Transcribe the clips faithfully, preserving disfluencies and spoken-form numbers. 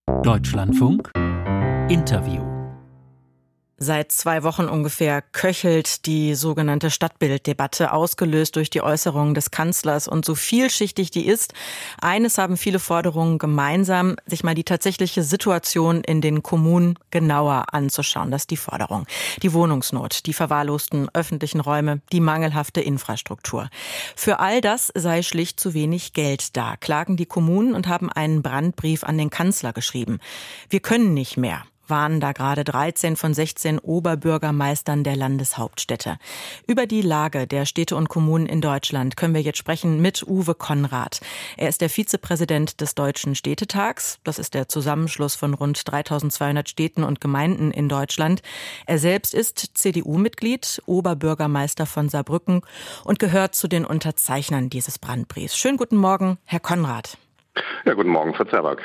Deutschlandfunk Interview. Seit zwei Wochen ungefähr köchelt die sogenannte Stadtbilddebatte, ausgelöst durch die Äußerungen des Kanzlers. Und so vielschichtig die ist, eines haben viele Forderungen gemeinsam, sich mal die tatsächliche Situation in den Kommunen genauer anzuschauen. Das ist die Forderung. Die Wohnungsnot, die verwahrlosten öffentlichen Räume, die mangelhafte Infrastruktur. Für all das sei schlicht zu wenig Geld da, klagen die Kommunen und haben einen Brandbrief an den Kanzler geschrieben. Wir können nicht mehr, waren da gerade dreizehn von sechzehn Oberbürgermeistern der Landeshauptstädte. Über die Lage der Städte und Kommunen in Deutschland können wir jetzt sprechen mit Uwe Conrad. Er ist der Vizepräsident des Deutschen Städtetags. Das ist der Zusammenschluss von rund dreitausendzweihundert Städten und Gemeinden in Deutschland. Er selbst ist C D U-Mitglied, Oberbürgermeister von Saarbrücken und gehört zu den Unterzeichnern dieses Brandbriefs. Schönen guten Morgen, Herr Conrad. Ja, guten Morgen, Frau Zerback.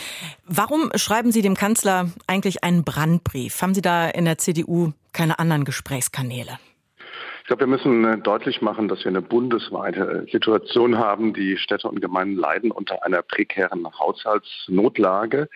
Warum schreiben Sie dem Kanzler eigentlich einen Brandbrief? Haben Sie da in der C D U keine anderen Gesprächskanäle? Ich glaube, wir müssen deutlich machen, dass wir eine bundesweite Situation haben. Die Städte und Gemeinden leiden unter einer prekären Haushaltsnotlage.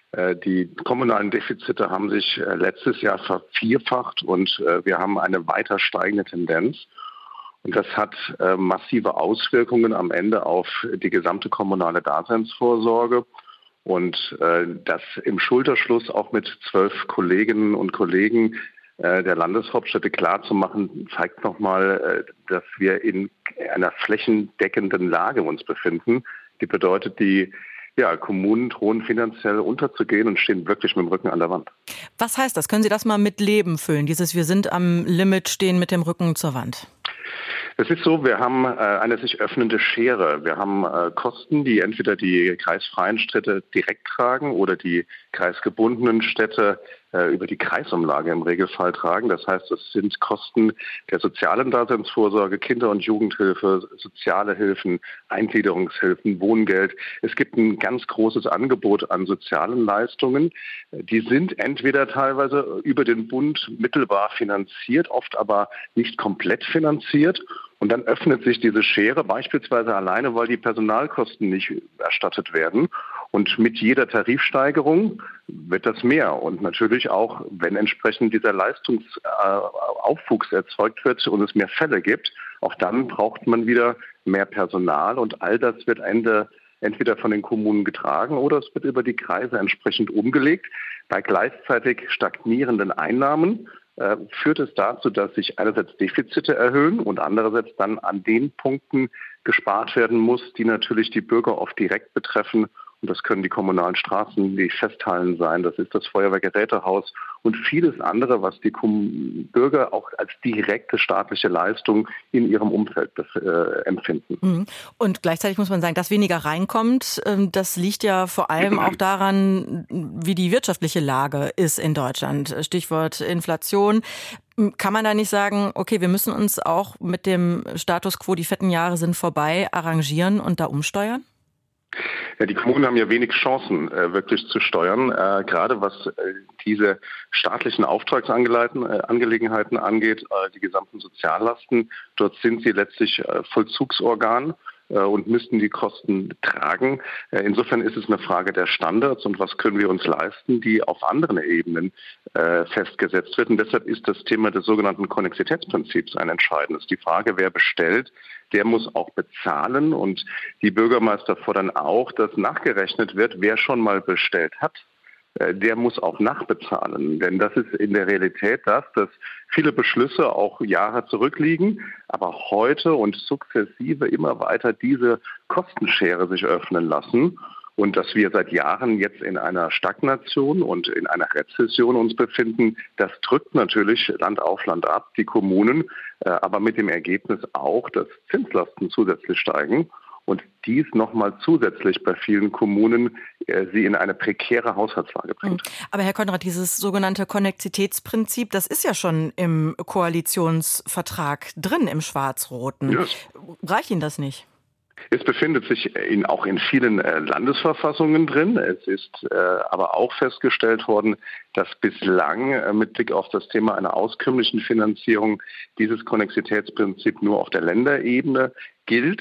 Die kommunalen Defizite haben sich letztes Jahr vervierfacht und wir haben eine weiter steigende Tendenz. Und das hat äh, massive Auswirkungen am Ende auf die gesamte kommunale Daseinsvorsorge. Und äh, das im Schulterschluss auch mit zwölf Kolleginnen und Kollegen äh, der Landeshauptstädte klarzumachen, zeigt nochmal, äh, dass wir in einer flächendeckenden Lage uns befinden. Die bedeutet, die ja, Kommunen drohen finanziell unterzugehen und stehen wirklich mit dem Rücken an der Wand. Was heißt das? Können Sie das mal mit Leben füllen? Dieses Wir sind am Limit, stehen mit dem Rücken zur Wand. Es ist so, wir haben äh, eine sich öffnende Schere. Wir haben äh, Kosten, die entweder die kreisfreien Städte direkt tragen oder die kreisgebundenen Städte äh, über die Kreisumlage im Regelfall tragen. Das heißt, es sind Kosten der sozialen Daseinsvorsorge, Kinder- und Jugendhilfe, soziale Hilfen, Eingliederungshilfen, Wohngeld. Es gibt ein ganz großes Angebot an sozialen Leistungen. Die sind entweder teilweise über den Bund mittelbar finanziert, oft aber nicht komplett finanziert. Und dann öffnet sich diese Schere beispielsweise alleine, weil die Personalkosten nicht erstattet werden. Und mit jeder Tarifsteigerung wird das mehr. Und natürlich auch, wenn entsprechend dieser Leistungsaufwuchs erzeugt wird und es mehr Fälle gibt, auch dann braucht man wieder mehr Personal. Und all das wird Ende entweder von den Kommunen getragen oder es wird über die Kreise entsprechend umgelegt. Bei gleichzeitig stagnierenden Einnahmen äh, führt es dazu, dass sich einerseits Defizite erhöhen und andererseits dann an den Punkten gespart werden muss, die natürlich die Bürger oft direkt betreffen. Und das können die kommunalen Straßen, die Festhallen sein, das ist das Feuerwehrgerätehaus und vieles andere, was die Bürger auch als direkte staatliche Leistung in ihrem Umfeld äh, empfinden. Und gleichzeitig muss man sagen, dass weniger reinkommt, das liegt ja vor allem auch daran, wie die wirtschaftliche Lage ist in Deutschland. Stichwort Inflation. Kann man da nicht sagen, okay, wir müssen uns auch mit dem Status quo, die fetten Jahre sind vorbei, arrangieren und da umsteuern? Ja, die Kommunen haben ja wenig Chancen, äh, wirklich zu steuern, äh, gerade was äh, diese staatlichen Auftragsangelegenheiten angeht, äh, die gesamten Soziallasten. Dort sind sie letztlich äh, Vollzugsorgan äh, und müssten die Kosten tragen. Äh, insofern ist es eine Frage der Standards und was können wir uns leisten, die auf anderen Ebenen äh, festgesetzt wird. Und deshalb ist das Thema des sogenannten Konnexitätsprinzips ein entscheidendes. Die Frage, wer bestellt, der muss auch bezahlen und die Bürgermeister fordern auch, dass nachgerechnet wird, wer schon mal bestellt hat, der muss auch nachbezahlen. Denn das ist in der Realität das, dass viele Beschlüsse auch Jahre zurückliegen, aber heute und sukzessive immer weiter diese Kostenschere sich öffnen lassen. Und dass wir seit Jahren jetzt in einer Stagnation und in einer Rezession uns befinden, das drückt natürlich Land auf Land ab, die Kommunen, aber mit dem Ergebnis auch, dass Zinslasten zusätzlich steigen und dies nochmal zusätzlich bei vielen Kommunen äh, sie in eine prekäre Haushaltslage bringt. Aber Herr Conrad, dieses sogenannte Konnexitätsprinzip, das ist ja schon im Koalitionsvertrag drin, im Schwarz-Roten. Yes. Reicht Ihnen das nicht? Es befindet sich in, auch in vielen äh, Landesverfassungen drin. Es ist äh, aber auch festgestellt worden, dass bislang äh, mit Blick auf das Thema einer auskömmlichen Finanzierung dieses Konnexitätsprinzip nur auf der Länderebene gilt.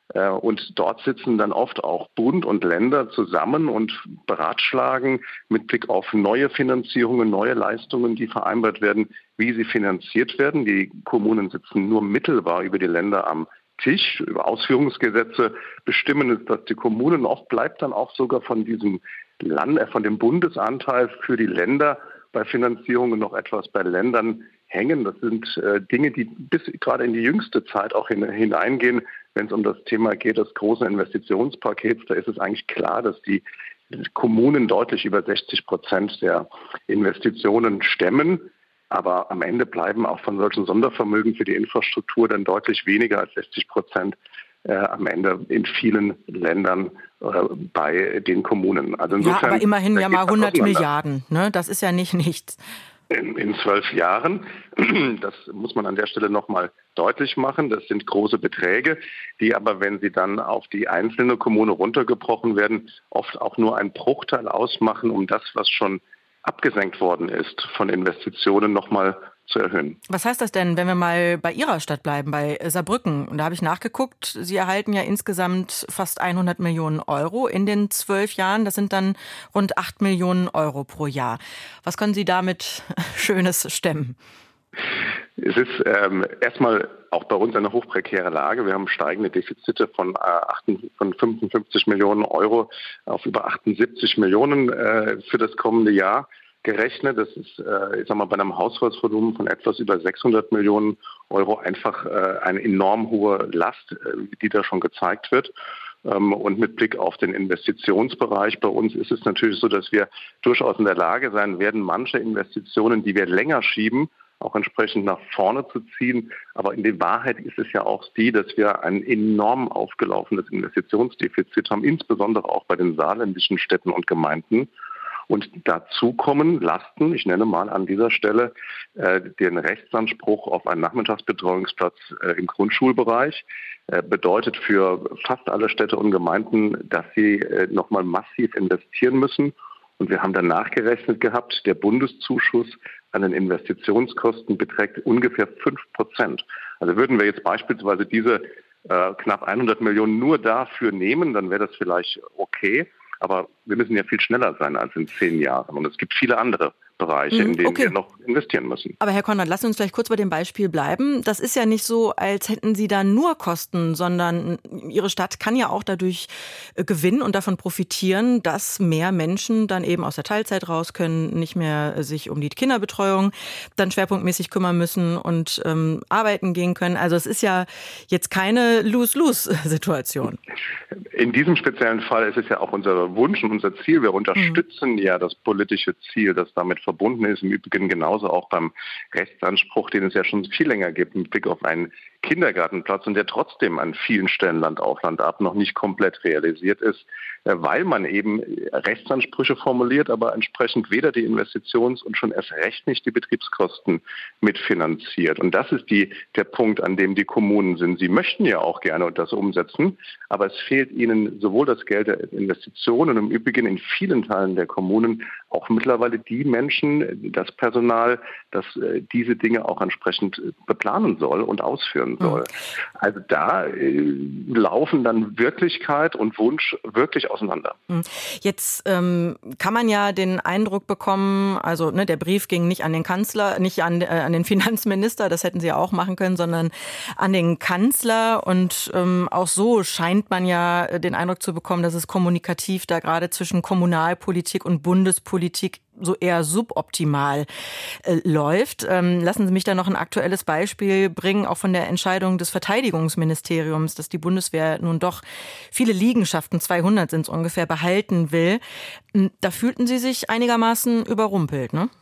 Und dort sitzen dann oft auch Bund und Länder zusammen und beratschlagen mit Blick auf neue Finanzierungen, neue Leistungen, die vereinbart werden, wie sie finanziert werden. Die Kommunen sitzen nur mittelbar über die Länder am Tisch. Über Ausführungsgesetze bestimmen es, dass die Kommunen, oft bleibt dann auch sogar von diesem Land, äh, von dem Bundesanteil für die Länder bei Finanzierungen noch etwas bei Ländern hängen. Das sind äh, Dinge, die bis gerade in die jüngste Zeit auch hin, hineingehen. Wenn es um das Thema geht, des großen Investitionspakets, da ist es eigentlich klar, dass die Kommunen deutlich über sechzig Prozent der Investitionen stemmen. Aber am Ende bleiben auch von solchen Sondervermögen für die Infrastruktur dann deutlich weniger als sechzig Prozent äh, am Ende in vielen Ländern äh, bei den Kommunen. Also insofern, ja, aber immerhin ja mal hundert Milliarden, ne? Das ist ja nicht nichts. In, in zwölf Jahren, das muss man an der Stelle nochmal deutlich machen, das sind große Beträge, die aber, wenn sie dann auf die einzelne Kommune runtergebrochen werden, oft auch nur einen Bruchteil ausmachen, um das, was schon abgesenkt worden ist, von Investitionen nochmal zu erhöhen. Was heißt das denn, wenn wir mal bei Ihrer Stadt bleiben, bei Saarbrücken? Und da habe ich nachgeguckt, Sie erhalten ja insgesamt fast hundert Millionen Euro in den zwölf Jahren. Das sind dann rund acht Millionen Euro pro Jahr. Was können Sie damit Schönes stemmen? Es ist ähm, erstmal auch bei uns eine hochprekäre Lage. Wir haben steigende Defizite von, äh, von fünfundfünfzig Millionen Euro auf über achtundsiebzig Millionen äh, für das kommende Jahr gerechnet. Das ist, äh, ich sag mal, bei einem Haushaltsvolumen von etwas über sechshundert Millionen Euro einfach äh, eine enorm hohe Last, äh, die da schon gezeigt wird. Ähm, und mit Blick auf den Investitionsbereich bei uns ist es natürlich so, dass wir durchaus in der Lage sein werden, manche Investitionen, die wir länger schieben, auch entsprechend nach vorne zu ziehen. Aber in der Wahrheit ist es ja auch die, dass wir ein enorm aufgelaufenes Investitionsdefizit haben, insbesondere auch bei den saarländischen Städten und Gemeinden. Und dazu kommen Lasten, ich nenne mal an dieser Stelle äh, den Rechtsanspruch auf einen Nachmittagsbetreuungsplatz äh, im Grundschulbereich. Äh, bedeutet für fast alle Städte und Gemeinden, dass sie äh, nochmal massiv investieren müssen. Und wir haben dann nachgerechnet gehabt, der Bundeszuschuss an den Investitionskosten beträgt ungefähr fünf Prozent. Also würden wir jetzt beispielsweise diese äh, knapp hundert Millionen nur dafür nehmen, dann wäre das vielleicht okay. Aber wir müssen ja viel schneller sein als in zehn Jahren. Und es gibt viele andere Bereiche, in denen okay. wir noch investieren müssen. Aber Herr Konrad, lassen Sie uns vielleicht kurz bei dem Beispiel bleiben. Das ist ja nicht so, als hätten Sie da nur Kosten, sondern Ihre Stadt kann ja auch dadurch gewinnen und davon profitieren, dass mehr Menschen dann eben aus der Teilzeit raus können, nicht mehr sich um die Kinderbetreuung dann schwerpunktmäßig kümmern müssen und ähm, arbeiten gehen können. Also es ist ja jetzt keine Lose-Lose-Situation. In diesem speziellen Fall ist es ja auch unser Wunsch und unser Ziel. Wir unterstützen mhm. ja das politische Ziel, das damit verbunden ist. Im Übrigen genauso auch beim Rechtsanspruch, den es ja schon viel länger gibt, mit Blick auf einen Kindergartenplatz und der trotzdem an vielen Stellen Land auf Land ab noch nicht komplett realisiert ist, weil man eben Rechtsansprüche formuliert, aber entsprechend weder die Investitions- und schon erst recht nicht die Betriebskosten mitfinanziert. Und das ist die, der Punkt, an dem die Kommunen sind. Sie möchten ja auch gerne das umsetzen, aber es fehlt ihnen sowohl das Geld der Investitionen und im Übrigen in vielen Teilen der Kommunen auch mittlerweile die Menschen, das Personal, das diese Dinge auch entsprechend beplanen soll und ausführen soll. Also da äh, laufen dann Wirklichkeit und Wunsch wirklich auseinander. Jetzt ähm, kann man ja den Eindruck bekommen, also ne, der Brief ging nicht an den Kanzler, nicht an, äh, an den Finanzminister, das hätten sie ja auch machen können, sondern an den Kanzler. Und ähm, auch so scheint man ja den Eindruck zu bekommen, dass es kommunikativ da gerade zwischen Kommunalpolitik und Bundespolitik so eher suboptimal äh, läuft. Ähm, lassen Sie mich da noch ein aktuelles Beispiel bringen, auch von der Entscheidung des Verteidigungsministeriums, dass die Bundeswehr nun doch viele Liegenschaften, zweihundert sind es ungefähr, behalten will. Da fühlten Sie sich einigermaßen überrumpelt, ne?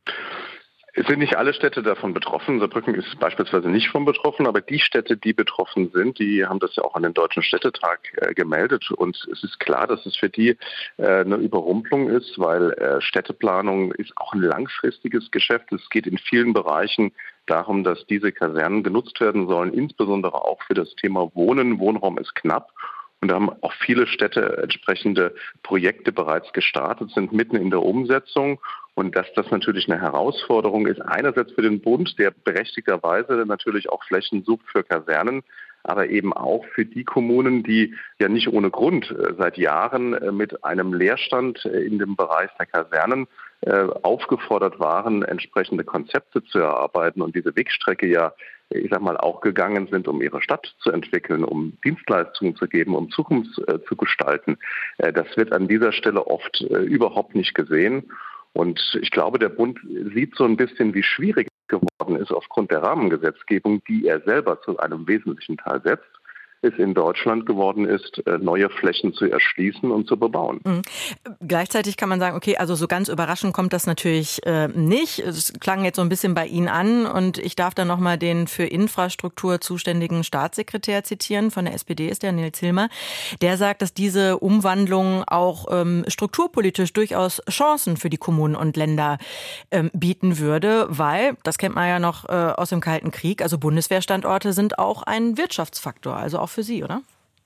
Es sind nicht alle Städte davon betroffen. Saarbrücken ist beispielsweise nicht von betroffen, aber die Städte, die betroffen sind, die haben das ja auch an den Deutschen Städtetag äh, gemeldet. Und es ist klar, dass es für die äh, eine Überrumpelung ist, weil äh, Städteplanung ist auch ein langfristiges Geschäft. Es geht in vielen Bereichen darum, dass diese Kasernen genutzt werden sollen, insbesondere auch für das Thema Wohnen. Wohnraum ist knapp. Und da haben auch viele Städte entsprechende Projekte bereits gestartet, sind mitten in der Umsetzung. Und dass das natürlich eine Herausforderung ist, einerseits für den Bund, der berechtigterweise natürlich auch Flächen sucht für Kasernen, aber eben auch für die Kommunen, die ja nicht ohne Grund seit Jahren mit einem Leerstand in dem Bereich der Kasernen aufgefordert waren, entsprechende Konzepte zu erarbeiten und diese Wegstrecke ja, ich sag mal, auch gegangen sind, um ihre Stadt zu entwickeln, um Dienstleistungen zu geben, um Zukunft zu gestalten. Das wird an dieser Stelle oft überhaupt nicht gesehen. Und ich glaube, der Bund sieht so ein bisschen, wie schwierig es geworden ist aufgrund der Rahmengesetzgebung, die er selber zu einem wesentlichen Teil setzt, es in Deutschland geworden ist, neue Flächen zu erschließen und zu bebauen. Mhm. Gleichzeitig kann man sagen, okay, also so ganz überraschend kommt das natürlich äh, nicht. Es klang jetzt so ein bisschen bei Ihnen an und ich darf dann nochmal den für Infrastruktur zuständigen Staatssekretär zitieren, von der S P D ist der Nils Hilmer. Der sagt, dass diese Umwandlung auch ähm, strukturpolitisch durchaus Chancen für die Kommunen und Länder ähm, bieten würde, weil, das kennt man ja noch äh, aus dem Kalten Krieg, also Bundeswehrstandorte sind auch ein Wirtschaftsfaktor, also auch für Sie, oder?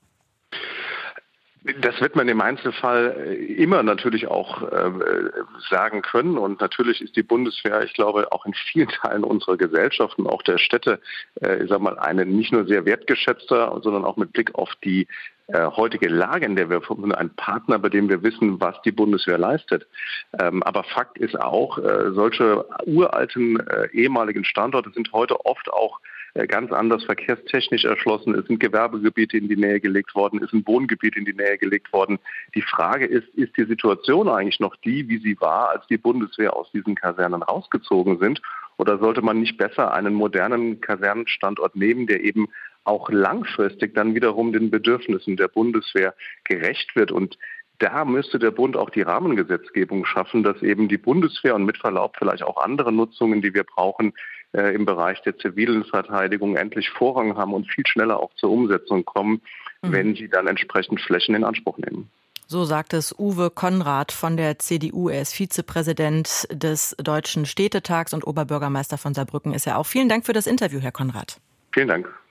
Das wird man im Einzelfall immer natürlich auch äh, sagen können. Und natürlich ist die Bundeswehr, ich glaube, auch in vielen Teilen unserer Gesellschaften, auch der Städte, äh, ich sag mal, eine nicht nur sehr wertgeschätzter, sondern auch mit Blick auf die äh, heutige Lage, in der wir ein Partner, bei dem wir wissen, was die Bundeswehr leistet. Ähm, aber Fakt ist auch, äh, solche uralten äh, ehemaligen Standorte sind heute oft auch ganz anders verkehrstechnisch erschlossen. Es sind Gewerbegebiete in die Nähe gelegt worden, es ist ein Wohngebiet in die Nähe gelegt worden. Die Frage ist, ist die Situation eigentlich noch die, wie sie war, als die Bundeswehr aus diesen Kasernen rausgezogen sind? Oder sollte man nicht besser einen modernen Kasernenstandort nehmen, der eben auch langfristig dann wiederum den Bedürfnissen der Bundeswehr gerecht wird? Und da müsste der Bund auch die Rahmengesetzgebung schaffen, dass eben die Bundeswehr und mit Verlaub vielleicht auch andere Nutzungen, die wir brauchen, äh, im Bereich der zivilen Verteidigung endlich Vorrang haben und viel schneller auch zur Umsetzung kommen, mhm. wenn sie dann entsprechend Flächen in Anspruch nehmen. So sagt es Uwe Konrad von der C D U. Er ist Vizepräsident des Deutschen Städtetags und Oberbürgermeister von Saarbrücken ist er auch. Vielen Dank für das Interview, Herr Konrad. Vielen Dank.